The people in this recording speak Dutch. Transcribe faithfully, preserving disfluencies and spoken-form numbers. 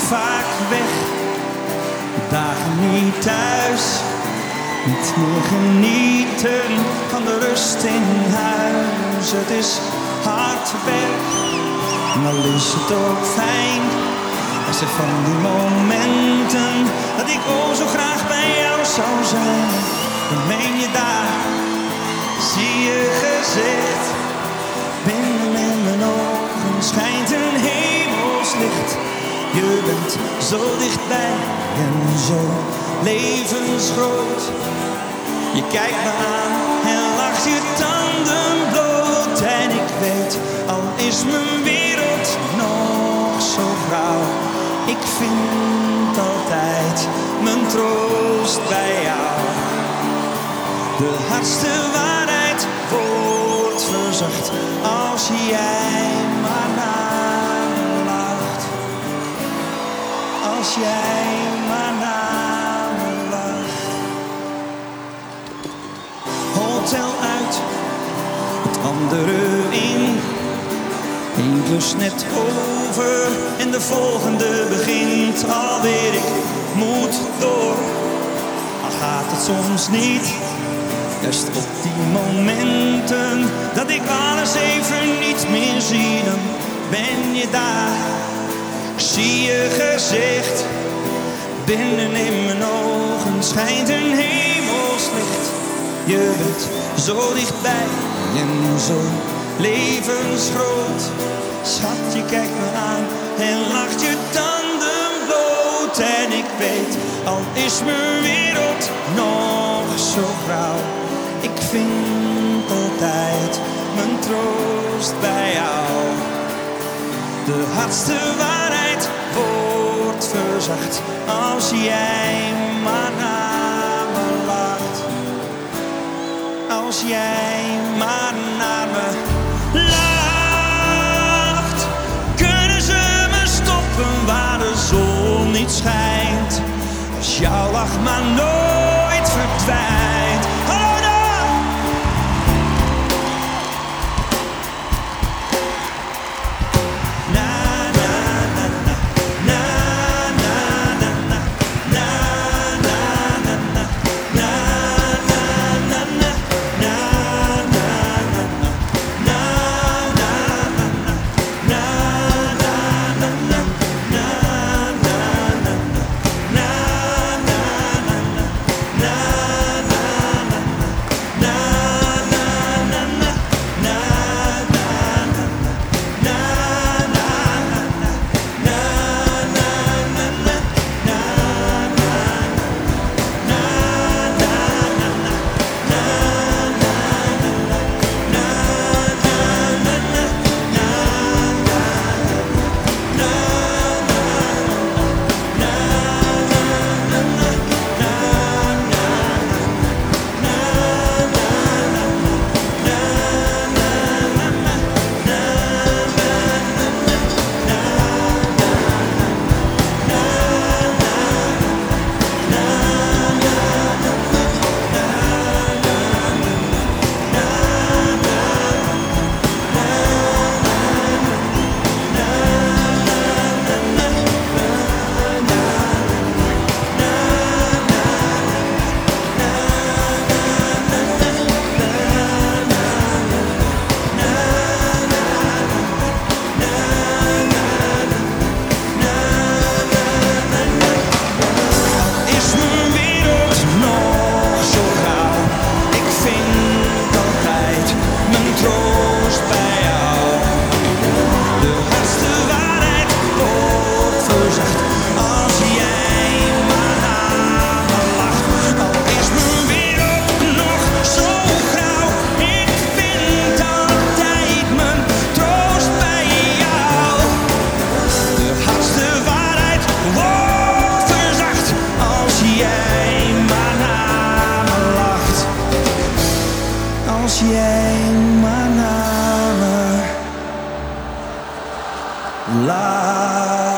vaak weg, dagen niet thuis. Niet meer genieten van de rust in huis. Het is hard werk, en al is het ook fijn. Er zijn van die momenten dat ik oh zo graag bij jou zou zijn. Dan ben je daar, zie je gezicht. Binnen in mijn ogen schijnt een hemelslicht. Je bent zo dichtbij en zo levensgroot. Je kijkt me aan en lacht je tanden bloot. En ik weet, al is mijn wereld nog zo grauw, ik vind altijd mijn troost bij jou. De hardste waarheid wordt verzacht als jij maar naar me lacht. Als jij maar naar me lacht. Hotel uit, het andere in. Eén klus net over en de volgende begint alweer. Ik moet door, al gaat het soms niet. Juist op die momenten dat ik alles even niet meer zie, dan ben je daar. Ik zie je gezicht, binnen in mijn ogen schijnt een hemelslicht. Je bent zo dichtbij en zo levensgroot. Schat, je kijkt me aan en lacht je tanden bloot. En ik weet, al is mijn wereld nog zo grauw, ik vind altijd mijn troost bij jou. De hardste waarheid wordt verzacht als jij maar naar me lacht. Als jij maar naar me lacht. Kunnen ze me stoppen waar de zon niet schijnt? Als jouw lach maar nooit verdwijnt. Hallo daar! Als jij maar naar me laat.